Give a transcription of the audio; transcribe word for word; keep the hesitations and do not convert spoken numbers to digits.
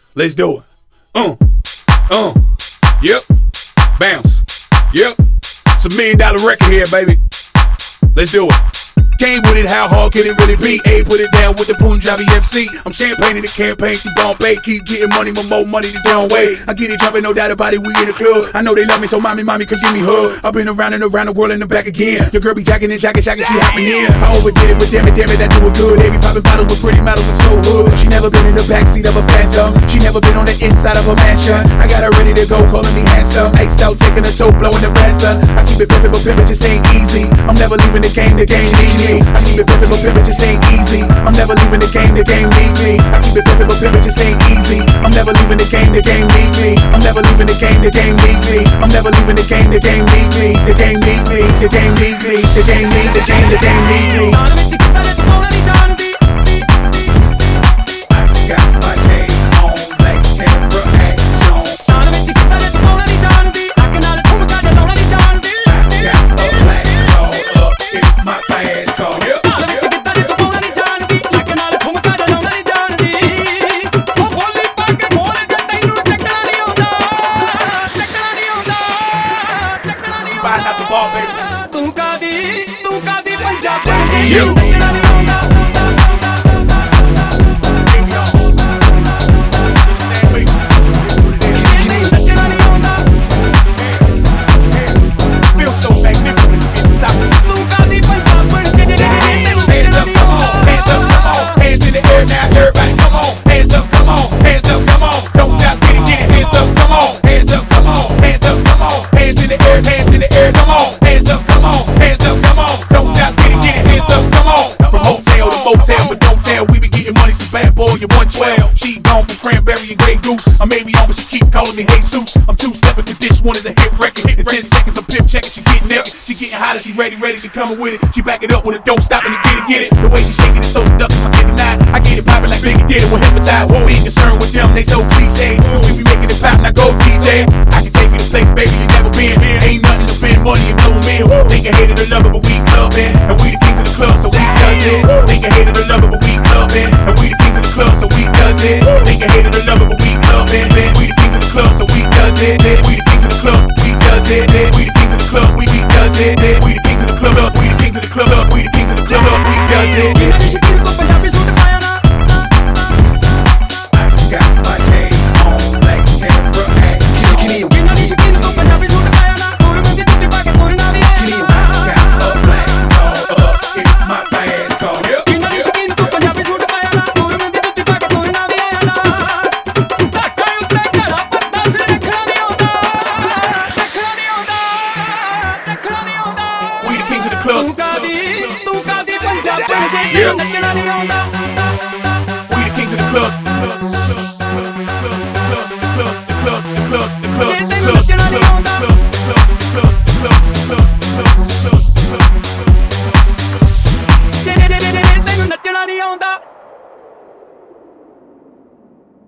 Let's do it. Uh, uh, yep. Bounce. Yep. It's a million dollar record here, baby. Let's do it. Came with it, how hard can it really be? A put it down with the Punjabi M C. I'm champagning the campaign through Bombay. Keep getting money, more, more money the down way. I get it jumping, no doubt about it, we in the club. I know they love me, so mommy, mommy, could give me hug. I've been around and around the world and the back again. Your girl be jacking and jacking, jacking, she hopping in. I overdid it, but damn it, damn it, that do it good. They be popping bottles with pretty models and so hood. She never been in the backseat of a Phantom. She never been on the inside of a mansion. I got her ready to go, calling me handsome. Iced out, taking a toke, blowing the ransom. I keep it pimpin', but pimpin' just ain't easy. I'm never leaving the game, the game need me. I keep it pimpin', but pimpin' just ain't easy. I'm never leaving the game, the game need me. I keep it pimpin', but pimpin' just ain't easy. I'm never leaving the game, the game need me. I'm never leaving the game, the game need me. I'm never leaving the game, the game need me. The game needs me, the game needs me. The game needs, the game, the game needs me. I got my shades on, like camera action. I got a black roll up in my fast car. Yep. You. She gone from Cranberry and Grey Goose. I made me on, but she keep calling me Jesus. I'm two-stepping cause this one is a hit record. In ten seconds I'm pimp checking, she getting naked. She getting hotter, she ready, ready, she coming with it. She back it up with a don't stop and get it, get it. The way she shaking is so seductive, I can't deny. I get it poppin' like Biggie did it with Hypnotize. Won't be concerned with them, they so cliche. We be making it pop, now go D J. I can take you to place, baby, you never been. Ain't nothing to spend money and blow them in. Think I hated or love it, but we clubbing. And we the kings of the club, so we does it. Think I hated or love it, but we clubbing. And we the kings of the club, so we does it. Think I hated or love it, but we clubbing. We the kings of the club, so we does it. We the kings of the club, we does it. We the kings of the club, we we does it. We the kings of the club, we the kings of the club, we the kings of the club, we does it. I got my shades on, like camera action. I got a black roll up in my fast car. Yep. Yeah.